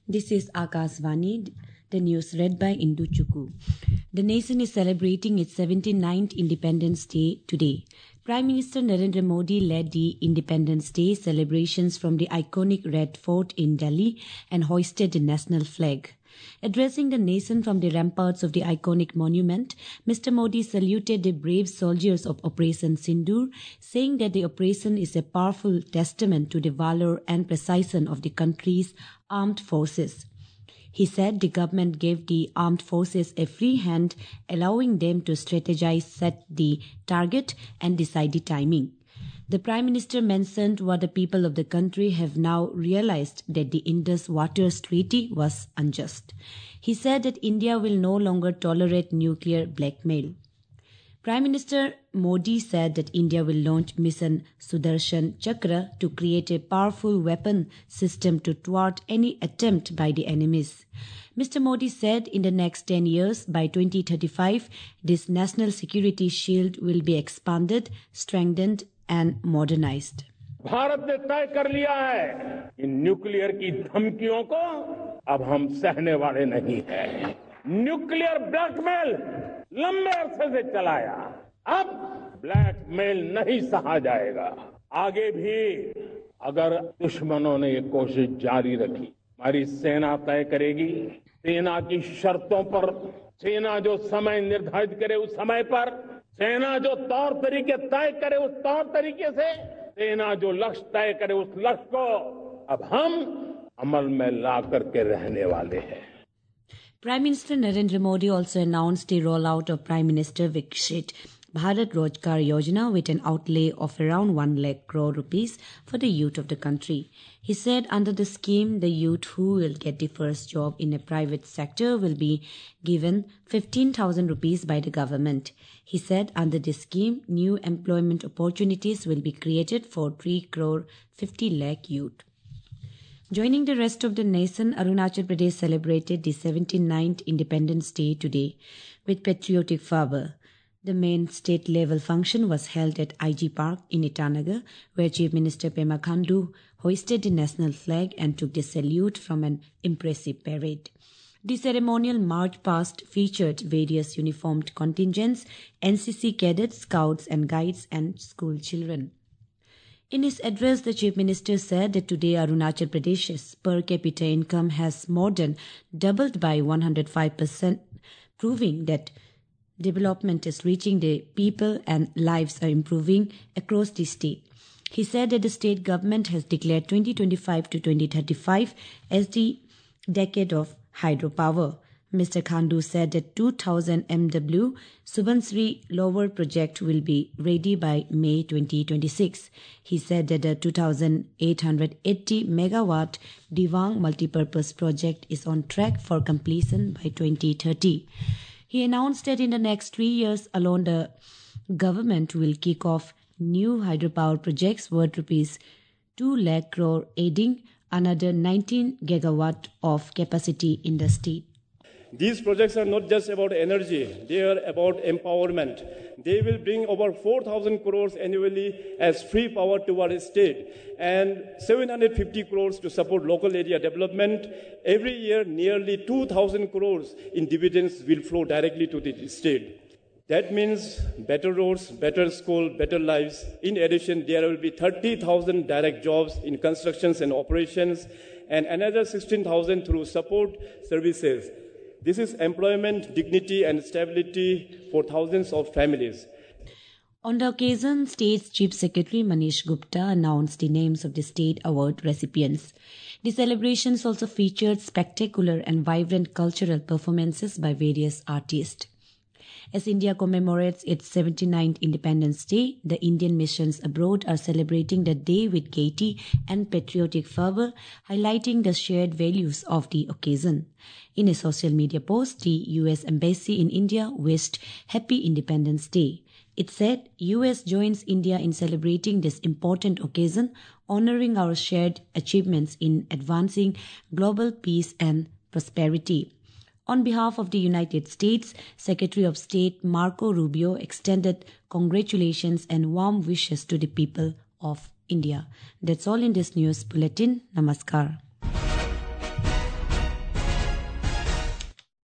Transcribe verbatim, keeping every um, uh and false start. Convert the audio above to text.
This is Akasvani, the news read by Indu Chukku. The nation is celebrating its seventy-ninth Independence Day today. Prime Minister Narendra Modi led the Independence Day celebrations from the iconic Red Fort in Delhi and hoisted the national flag. Addressing the nation from the ramparts of the iconic monument, Mister Modi saluted the brave soldiers of Operation Sindoor, saying that the operation is a powerful testament to the valor and precision of the country's armed forces. He said the government gave the armed forces a free hand, allowing them to strategize, set the target, and decide the timing. The Prime Minister mentioned what the people of the country have now realized, that the Indus Waters Treaty was unjust. He said that India will no longer tolerate nuclear blackmail. Prime Minister Modi said that India will launch Mission Sudarshan Chakra to create a powerful weapon system to thwart any attempt by the enemies. Mister Modi said in the next ten years, by twenty thirty-five, this national security shield will be expanded, strengthened and modernized. Bharat ने तय कर लिया है कि nuclear की धमकियों को अब हम सहने वाले नहीं हैं। न्यूक्लियर ब्लैकमेल लंबे अरसे से चलाया, अब ब्लैकमेल नहीं सहा जाएगा। आगे भी अगर दुश्मनों ने ये कोशिश जारी रखी, हमारी सेना तय करेगी। सेना की शर्तों पर, सेना जो समय निर्धारित करे उस समय पर, सेना जो तौर तरीके तय करे उस तौर तरीके से, सेना जो लक्ष्य तय करे उस लक्ष्य को अब हम अमल में ला करके रहने वाले हैं। Prime Minister Narendra Modi also announced the rollout of Prime Minister Viksit Bharat Rozgar Yojana with an outlay of around one lakh crore rupees for the youth of the country. He said under the scheme, the youth who will get the first job in a private sector will be given fifteen thousand rupees by the government. He said under this scheme, new employment opportunities will be created for three crore fifty lakh youth. Joining the rest of the nation, Arunachal Pradesh celebrated the seventy-ninth Independence Day today with patriotic fervor. The main state-level function was held at I G Park in Itanagar, where Chief Minister Pema Khandu hoisted the national flag and took the salute from an impressive parade. The ceremonial march past featured various uniformed contingents, N C C cadets, scouts and guides and school children. In his address, the Chief Minister said that today Arunachal Pradesh's per capita income has more than doubled by one hundred five percent, proving that development is reaching the people and lives are improving across the state. He said that the state government has declared twenty twenty-five to twenty thirty-five as the decade of hydropower. Mister Khandu said that two thousand megawatt Subansri Lower project will be ready by May twenty twenty-six. He said that the two thousand eight hundred eighty megawatt Dewang multipurpose project is on track for completion by twenty thirty. He announced that in the next three years alone, the government will kick off new hydropower projects worth rupees two lakh crore, adding another nineteen gigawatt of capacity in the state. These projects are not just about energy, they are about empowerment. They will bring over four thousand crores annually as free power to our state and seven hundred fifty crores to support local area development. Every year, nearly two thousand crores in dividends will flow directly to the state. That means better roads, better school, better lives. In addition, there will be thirty thousand direct jobs in constructions and operations and another sixteen thousand through support services. This is employment, dignity and stability for thousands of families. On the occasion, State's Chief Secretary Manish Gupta announced the names of the state award recipients. The celebrations also featured spectacular and vibrant cultural performances by various artists. As India commemorates its seventy-ninth Independence Day, the Indian missions abroad are celebrating the day with gaiety and patriotic fervor, highlighting the shared values of the occasion. In a social media post, the U S Embassy in India wished Happy Independence Day. It said, U S joins India in celebrating this important occasion, honoring our shared achievements in advancing global peace and prosperity. On behalf of the United States, Secretary of State Marco Rubio extended congratulations and warm wishes to the people of India. That's all in this news bulletin. Namaskar.